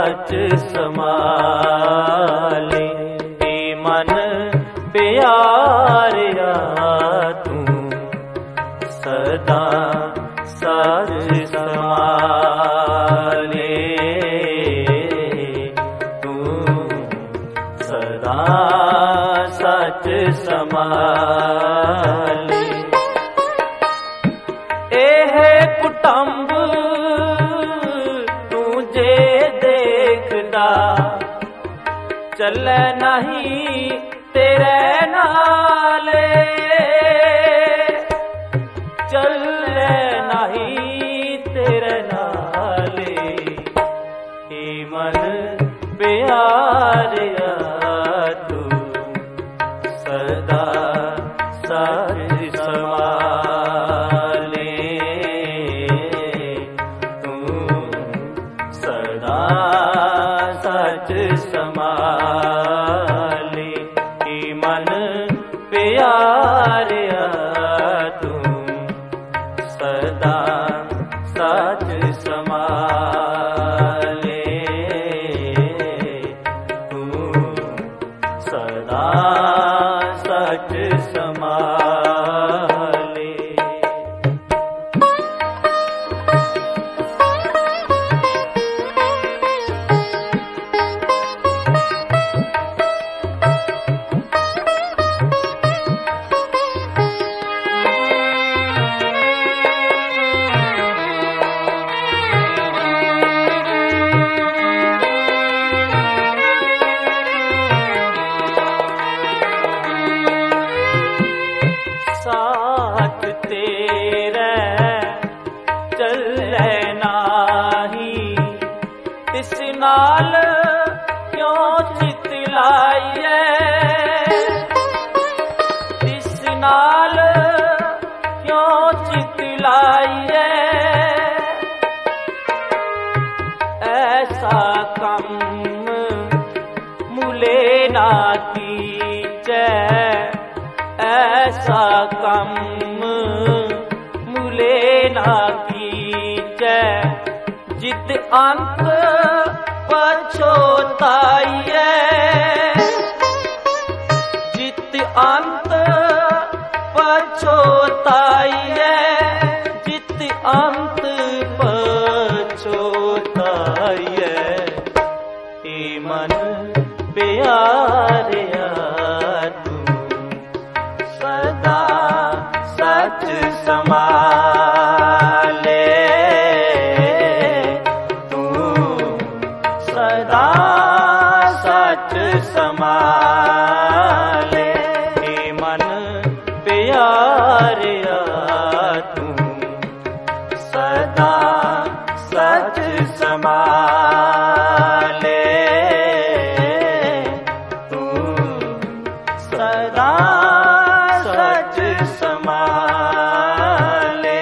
सच समाले। हे मन प्यारिया तू सदा सच समाले। तू सदा सच समाले। एह कुटुंब तू जे देखदा चले नहीं तेरे नाले। चले नहीं तेरे नाले। हे मन प्यारिया तू सदा सच समाले। तू सदा सच समाले। हे मन प्यारिया तू सदा सच समाले। तू सदा सच समाले। साथ तेरे चले नाही तिस नाल क्यों चित लाइए। तिस नाल क्यों चित लाइए। ऐसा कम मुले ना कीजे। ऐसा कम मुले ना कीजे। जित अंत पछोताइए। जित अंत पछोताइए। जित अंत पछोताइए। हे मन प्यारिया तू सदा सच समाले। तू सदा सच समाले। हे मन प्यारिया तू सदा सच समाले। तू सदा सच समाले।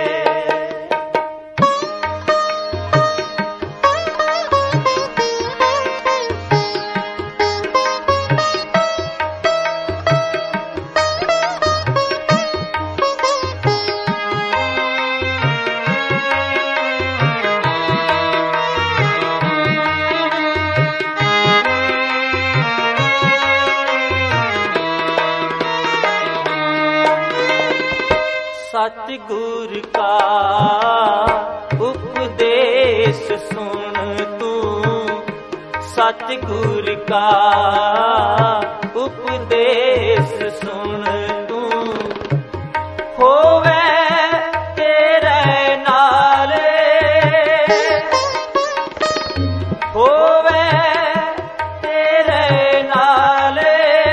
सतगुर का उपदेश सुन तू। सतगुर का उपदेश सुन तू। होवे तेरे नाले। होवे तेरे नाले।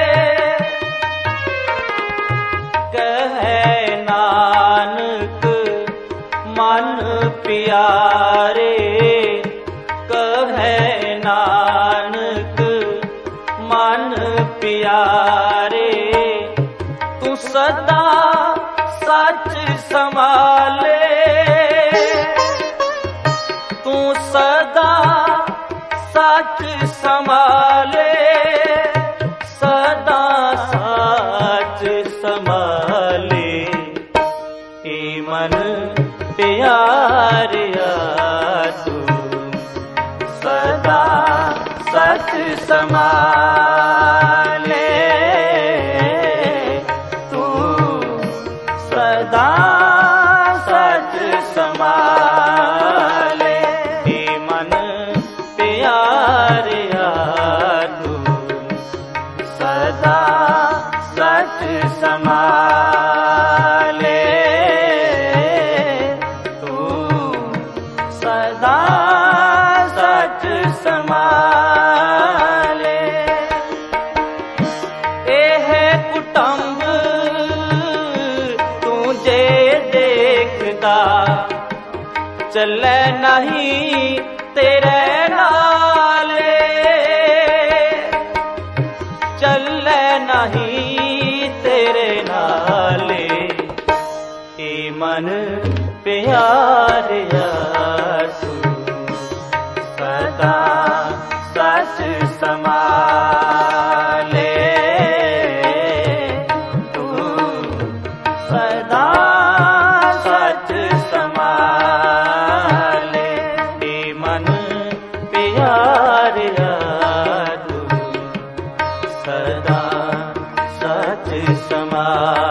कहे नानक मन प्यारे। कहे नानक मन प्यारे। तू सदा सच संभाले। तू सदा सच संभाले। सदा सच संभाले। हे मन प्यारिया तू सदा समाले तू सदा सच समाले मन प्यारिया तू सदा सच समाले तू सदा सच समाले एह कुटुंब तू जे देखदा चले नहीं तेरे नाले चले नहीं तेरे नाले ए मन प्यारिया तू सदा सच समाले तू सदा सच समाले ए मन प्यारिया तू सदा सच समाले।